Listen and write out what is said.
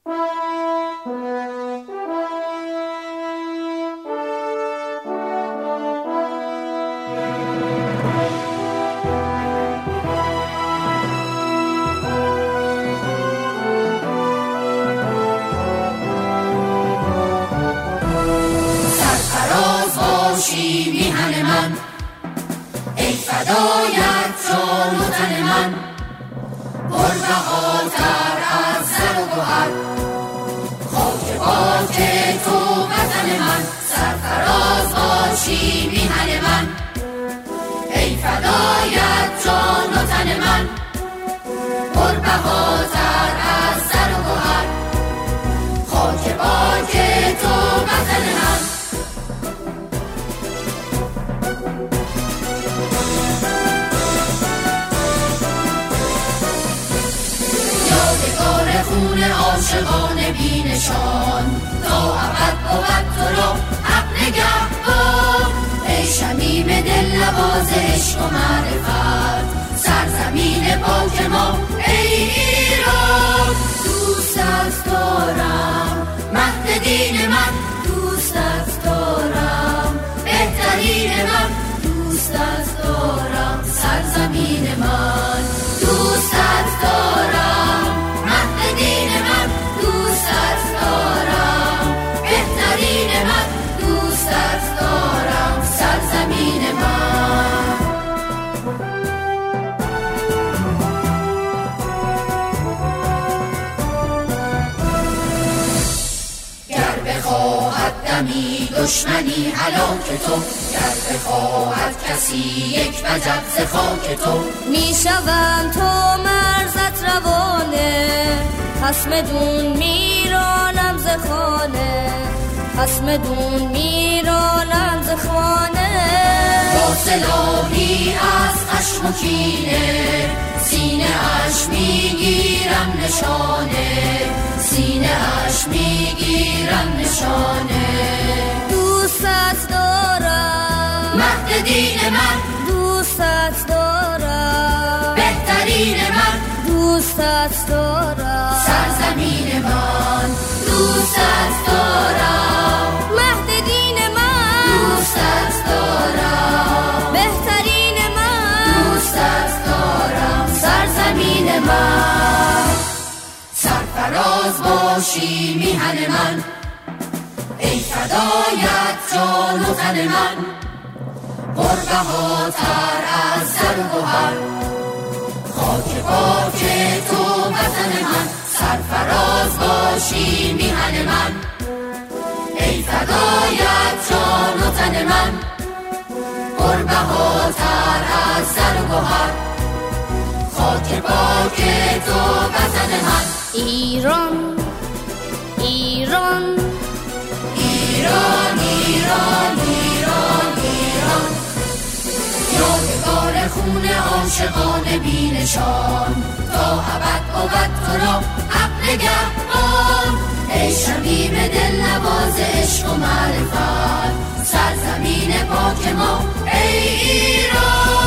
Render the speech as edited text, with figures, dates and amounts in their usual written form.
میهن من، ای فدایت جان و تن من، پربهاتر از زر و گوهر، خاک پاک تو وطن من، سرفراز باشی میهن من، ای فدایت جان و تن من، پربهاتر از زر و گوهر، خاک پاک تو وطن من. خون عاشقان بی نشان تا ابد بود تو را حق نگهبان، ای شمیم دل نواز عشق و معرفت، سرزمین پاک ما ای ایران. دوستت دارم مهد دین من، دوستت دارم بهترین من، دوستت دارم سرزمین من، دوستت دارم دین من، دوستت دارم بهترین من، دوستت دارم سرزمین من. گر بخواهد دمی دشمنی هلاک تو، گر بخواهد کسی یک وجب ز خاک تو، میشوم تو مرزت روانه، خصم دون میرانم ز خانه، خصم دون میرانم ز خانه. با سلاحی از خشم و کینه، سینه اش میگیرم نشانه، سینه اش میگیرم نشانه. دوستت دارم مهد دین من، دوستت دارم بهترین من، دوستت دارم سرزمین من، دوستت دارم مهد دین من، دوستت دارم بهترین من، دوستت دارم سرزمین من. سرفراز باشی میهن من، ای فدایت جان و تن من، پربهاتر از زر و گوهر، خاک پاک تو وطن من، سرفراز باشی میهن من، ای فدایت جان و تن من، پربهاتر از زر و گوهر، خاک پاک تو وطن من. ایران ایران ایران ایران ایران ایران، یادگار خون عاشقان بی نشان تا ابد بود تو را حق نگهبان، ای شمیم دل نواز عشق و معرفت، سرزمین پاک ما ای ایران.